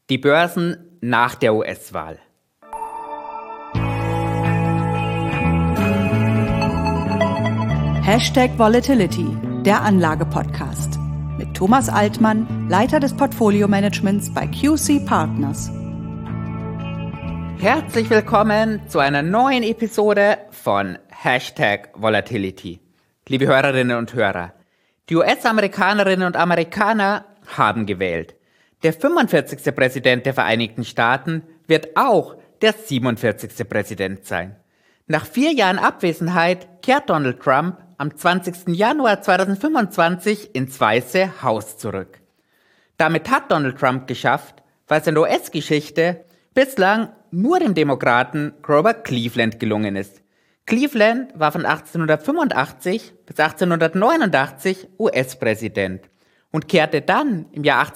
Die Börsen nach der US-Wahl. #Volatility, der Anlage-Podcast. Mit Thomas Altmann, Leiter des Portfolio-Managements bei QC Partners. Herzlich willkommen zu einer neuen Episode von #Volatility. Liebe Hörerinnen und Hörer, die US-Amerikanerinnen und Amerikaner haben gewählt. Der 45. Präsident der Vereinigten Staaten wird auch der 47. Präsident sein. Nach 4 Jahren Abwesenheit kehrt Donald Trump am 20. Januar 2025 ins Weiße Haus zurück. Damit hat Donald Trump geschafft, was in der US-Geschichte bislang nur dem Demokraten Grover Cleveland gelungen ist. Cleveland war von 1885 bis 1889 US-Präsident und kehrte dann im Jahr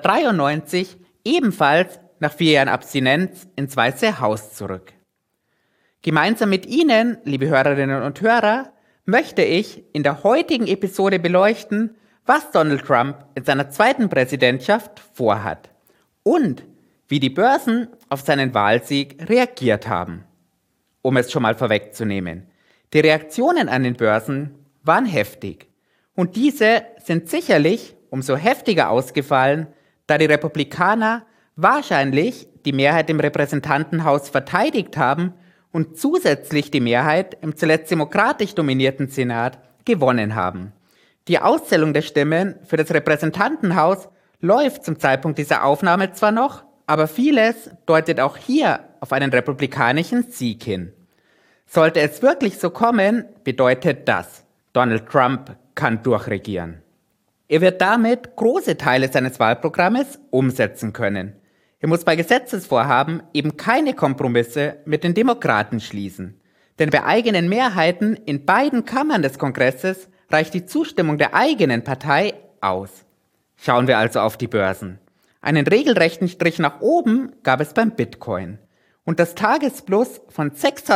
1893 ebenfalls nach 4 Jahren Abstinenz ins Weiße Haus zurück. Gemeinsam mit Ihnen, liebe Hörerinnen und Hörer, möchte ich in der heutigen Episode beleuchten, was Donald Trump in seiner zweiten Präsidentschaft vorhat und wie die Börsen auf seinen Wahlsieg reagiert haben. Um es schon mal vorwegzunehmen, die Reaktionen an den Börsen waren heftig und diese sind sicherlich umso heftiger ausgefallen, da die Republikaner wahrscheinlich die Mehrheit im Repräsentantenhaus verteidigt haben und zusätzlich die Mehrheit im zuletzt demokratisch dominierten Senat gewonnen haben. Die Auszählung der Stimmen für das Repräsentantenhaus läuft zum Zeitpunkt dieser Aufnahme zwar noch, aber vieles deutet auch hier auf einen republikanischen Sieg hin. Sollte es wirklich so kommen, bedeutet das, Donald Trump kann durchregieren. Er wird damit große Teile seines Wahlprogrammes umsetzen können. Er muss bei Gesetzesvorhaben eben keine Kompromisse mit den Demokraten schließen. Denn bei eigenen Mehrheiten in beiden Kammern des Kongresses reicht die Zustimmung der eigenen Partei aus. Schauen wir also auf die Börsen. Einen regelrechten Strich nach oben gab es beim Bitcoin. Und das Tagesplus von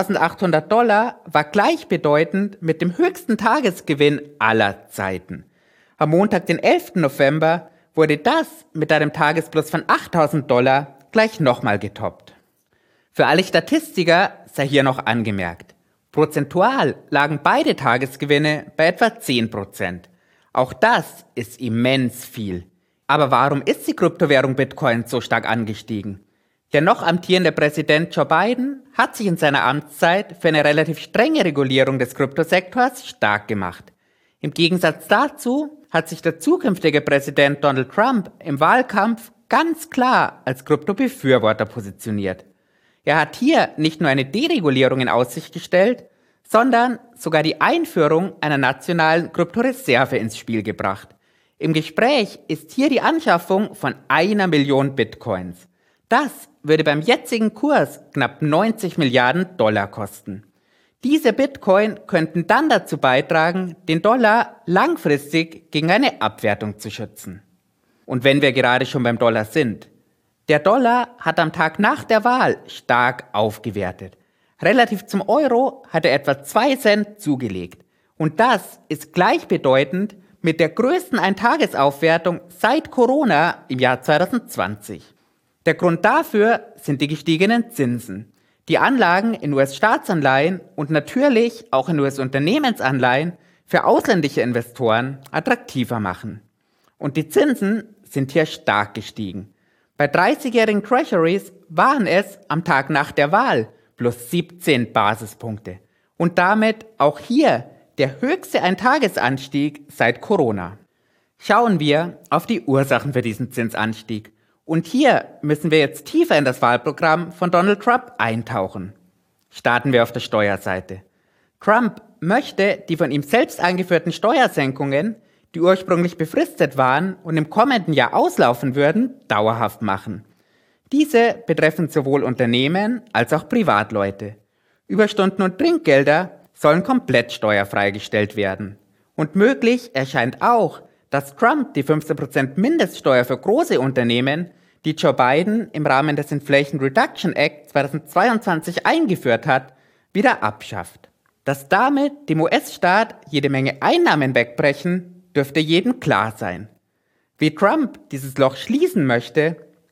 $6.800 war gleichbedeutend mit dem höchsten Tagesgewinn aller Zeiten. Am Montag, den 11. November, wurde das mit einem Tagesplus von $8.000 gleich nochmal getoppt. Für alle Statistiker sei hier noch angemerkt, prozentual lagen beide Tagesgewinne bei etwa 10%. Auch das ist immens viel. Aber warum ist die Kryptowährung Bitcoin so stark angestiegen? Der noch amtierende Präsident Joe Biden hat sich in seiner Amtszeit für eine relativ strenge Regulierung des Kryptosektors stark gemacht. Im Gegensatz dazu hat sich der zukünftige Präsident Donald Trump im Wahlkampf ganz klar als Kryptobefürworter positioniert. Er hat hier nicht nur eine Deregulierung in Aussicht gestellt, sondern sogar die Einführung einer nationalen Kryptoreserve ins Spiel gebracht. Im Gespräch ist hier die Anschaffung von 1 Million Bitcoins. Das würde beim jetzigen Kurs knapp $90 Milliarden kosten. Diese Bitcoin könnten dann dazu beitragen, den Dollar langfristig gegen eine Abwertung zu schützen. Und wenn wir gerade schon beim Dollar sind, der Dollar hat am Tag nach der Wahl stark aufgewertet. Relativ zum Euro hat er etwa 2 Cent zugelegt. Und das ist gleichbedeutend mit der größten Eintagesaufwertung seit Corona im Jahr 2020. Der Grund dafür sind die gestiegenen Zinsen. Die Anlagen in US-Staatsanleihen und natürlich auch in US-Unternehmensanleihen für ausländische Investoren attraktiver machen. Und die Zinsen sind hier stark gestiegen. Bei 30-jährigen Treasuries waren es am Tag nach der Wahl plus 17 Basispunkte. Und damit auch hier der höchste Eintagesanstieg seit Corona. Schauen wir auf die Ursachen für diesen Zinsanstieg. Und hier müssen wir jetzt tiefer in das Wahlprogramm von Donald Trump eintauchen. Starten wir auf der Steuerseite. Trump möchte die von ihm selbst eingeführten Steuersenkungen, die ursprünglich befristet waren und im kommenden Jahr auslaufen würden, dauerhaft machen. Diese betreffen sowohl Unternehmen als auch Privatleute. Überstunden und Trinkgelder sollen komplett steuerfrei gestellt werden. Und möglich erscheint auch, dass Trump die 15% Mindeststeuer für große Unternehmen, die Joe Biden im Rahmen des Inflation Reduction Act 2022 eingeführt hat, wieder abschafft. Dass damit dem US-Staat jede Menge Einnahmen wegbrechen, dürfte jedem klar sein. Wie Trump dieses Loch schließen möchte,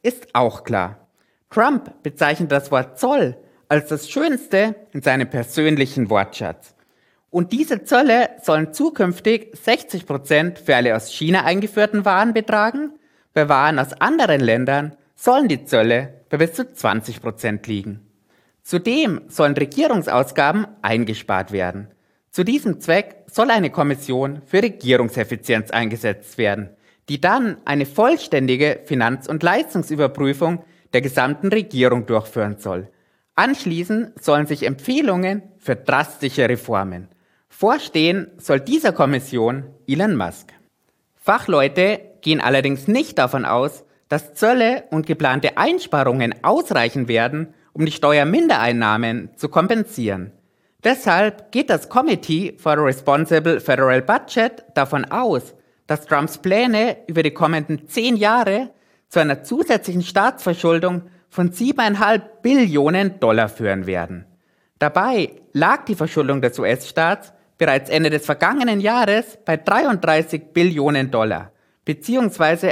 ist auch klar. Trump bezeichnet das Wort Zoll als das Schönste in seinem persönlichen Wortschatz. Und diese Zölle sollen zukünftig 60% für alle aus China eingeführten Waren betragen. Bei Waren aus anderen Ländern sollen die Zölle bei bis zu 20% liegen. Zudem sollen Regierungsausgaben eingespart werden. Zu diesem Zweck soll eine Kommission für Regierungseffizienz eingesetzt werden, die dann eine vollständige Finanz- und Leistungsüberprüfung der gesamten Regierung durchführen soll. Anschließend sollen sich Empfehlungen für drastische Reformen. Vorstehen soll dieser Kommission Elon Musk. Fachleute gehen allerdings nicht davon aus, dass Zölle und geplante Einsparungen ausreichen werden, um die Steuermindereinnahmen zu kompensieren. Deshalb geht das Committee for a Responsible Federal Budget davon aus, dass Trumps Pläne über die kommenden 10 Jahre zu einer zusätzlichen Staatsverschuldung von $7,5 Billionen führen werden. Dabei lag die Verschuldung des US-Staats bereits Ende des vergangenen Jahres bei $33 Billionen, beziehungsweise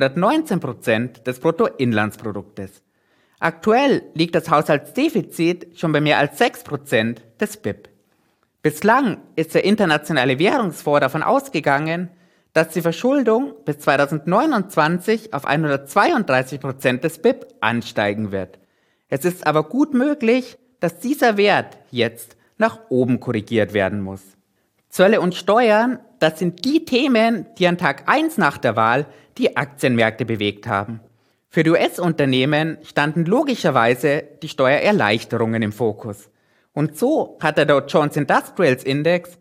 119% des Bruttoinlandsproduktes. Aktuell liegt das Haushaltsdefizit schon bei mehr als 6% des BIP. Bislang ist der Internationale Währungsfonds davon ausgegangen, dass die Verschuldung bis 2029 auf 132% des BIP ansteigen wird. Es ist aber gut möglich, dass dieser Wert jetzt nach oben korrigiert werden muss. Zölle und Steuern, das sind die Themen, die an Tag 1 nach der Wahl die Aktienmärkte bewegt haben. Für die US-Unternehmen standen logischerweise die Steuererleichterungen im Fokus. Und so hat der Dow Jones Industrials Index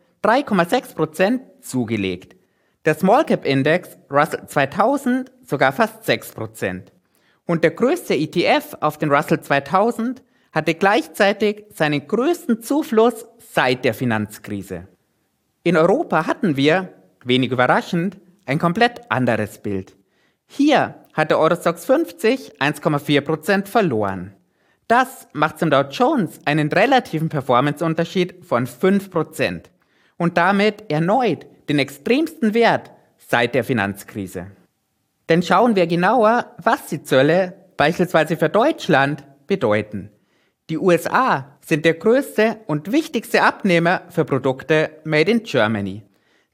3,6% zugelegt. Der Small Cap Index Russell 2000 sogar fast 6%. Und der größte ETF auf den Russell 2000 hatte gleichzeitig seinen größten Zufluss seit der Finanzkrise. In Europa hatten wir, wenig überraschend, ein komplett anderes Bild. Hier hat der Eurostoxx 50 1,4% verloren. Das macht zum Dow Jones einen relativen Performanceunterschied von 5% und damit erneut den extremsten Wert seit der Finanzkrise. Denn schauen wir genauer, was die Zölle beispielsweise für Deutschland bedeuten. Die USA sind der größte und wichtigste Abnehmer für Produkte made in Germany.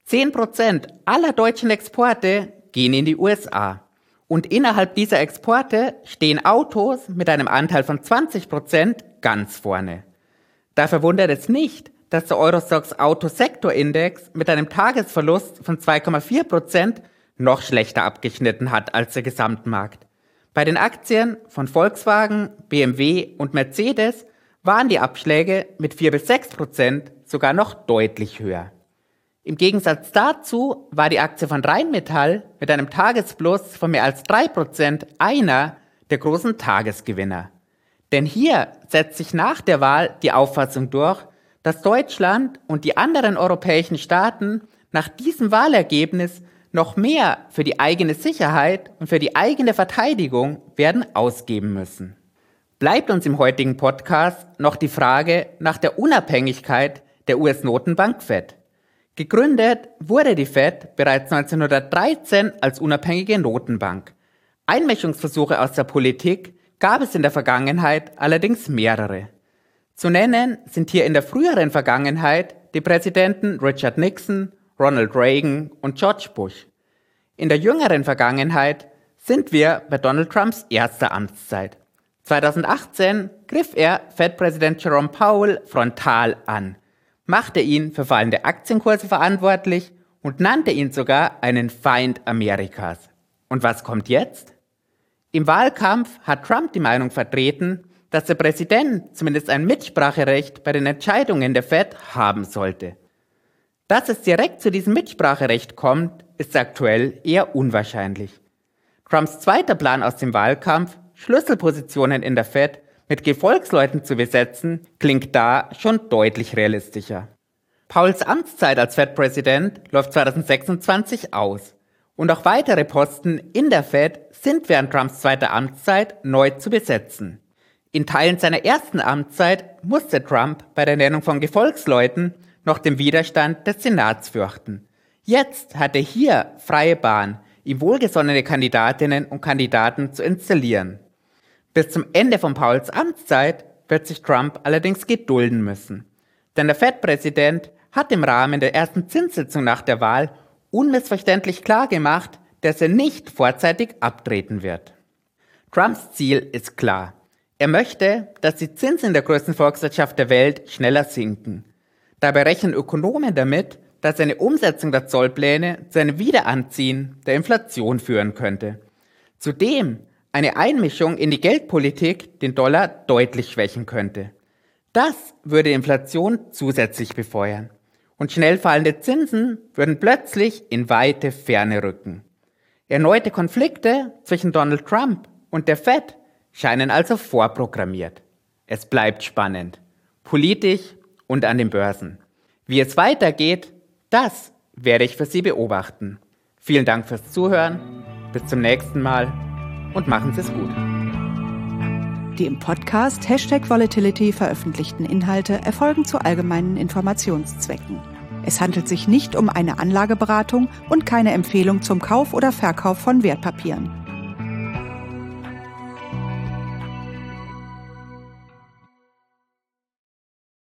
10% aller deutschen Exporte gehen in die USA. Und innerhalb dieser Exporte stehen Autos mit einem Anteil von 20% ganz vorne. Da verwundert es nicht, dass der Eurostoxx Autosektorindex mit einem Tagesverlust von 2,4% noch schlechter abgeschnitten hat als der Gesamtmarkt. Bei den Aktien von Volkswagen, BMW und Mercedes waren die Abschläge mit 4-6% sogar noch deutlich höher. Im Gegensatz dazu war die Aktie von Rheinmetall mit einem Tagesplus von mehr als 3% einer der großen Tagesgewinner. Denn hier setzt sich nach der Wahl die Auffassung durch, dass Deutschland und die anderen europäischen Staaten nach diesem Wahlergebnis noch mehr für die eigene Sicherheit und für die eigene Verteidigung werden ausgeben müssen. Bleibt uns im heutigen Podcast noch die Frage nach der Unabhängigkeit der US-Notenbank Fed. Gegründet wurde die Fed bereits 1913 als unabhängige Notenbank. Einmischungsversuche aus der Politik gab es in der Vergangenheit allerdings mehrere. Zu nennen sind hier in der früheren Vergangenheit die Präsidenten Richard Nixon, Ronald Reagan und George Bush. In der jüngeren Vergangenheit sind wir bei Donald Trumps erster Amtszeit. 2018 griff er Fed-Präsident Jerome Powell frontal an, machte ihn für fallende Aktienkurse verantwortlich und nannte ihn sogar einen Feind Amerikas. Und was kommt jetzt? Im Wahlkampf hat Trump die Meinung vertreten, dass der Präsident zumindest ein Mitspracherecht bei den Entscheidungen der Fed haben sollte. Dass es direkt zu diesem Mitspracherecht kommt, ist aktuell eher unwahrscheinlich. Trumps zweiter Plan aus dem Wahlkampf, Schlüsselpositionen in der Fed mit Gefolgsleuten zu besetzen, klingt da schon deutlich realistischer. Powells Amtszeit als Fed-Präsident läuft 2026 aus und auch weitere Posten in der Fed sind während Trumps zweiter Amtszeit neu zu besetzen. In Teilen seiner ersten Amtszeit musste Trump bei der Nennung von Gefolgsleuten noch den Widerstand des Senats fürchten. Jetzt hat er hier freie Bahn, ihm wohlgesonnene Kandidatinnen und Kandidaten zu installieren. Bis zum Ende von Powells Amtszeit wird sich Trump allerdings gedulden müssen. Denn der Fed-Präsident hat im Rahmen der ersten Zinssitzung nach der Wahl unmissverständlich klargemacht, dass er nicht vorzeitig abtreten wird. Trumps Ziel ist klar. Er möchte, dass die Zinsen in der größten Volkswirtschaft der Welt schneller sinken. Dabei rechnen Ökonomen damit, dass eine Umsetzung der Zollpläne zu einem Wiederanziehen der Inflation führen könnte. Zudem eine Einmischung in die Geldpolitik den Dollar deutlich schwächen könnte. Das würde die Inflation zusätzlich befeuern. Und schnell fallende Zinsen würden plötzlich in weite Ferne rücken. Erneute Konflikte zwischen Donald Trump und der Fed scheinen also vorprogrammiert. Es bleibt spannend, politisch und an den Börsen. Wie es weitergeht, das werde ich für Sie beobachten. Vielen Dank fürs Zuhören, bis zum nächsten Mal und machen Sie es gut. Die im Podcast #Volatility veröffentlichten Inhalte erfolgen zu allgemeinen Informationszwecken. Es handelt sich nicht um eine Anlageberatung und keine Empfehlung zum Kauf oder Verkauf von Wertpapieren.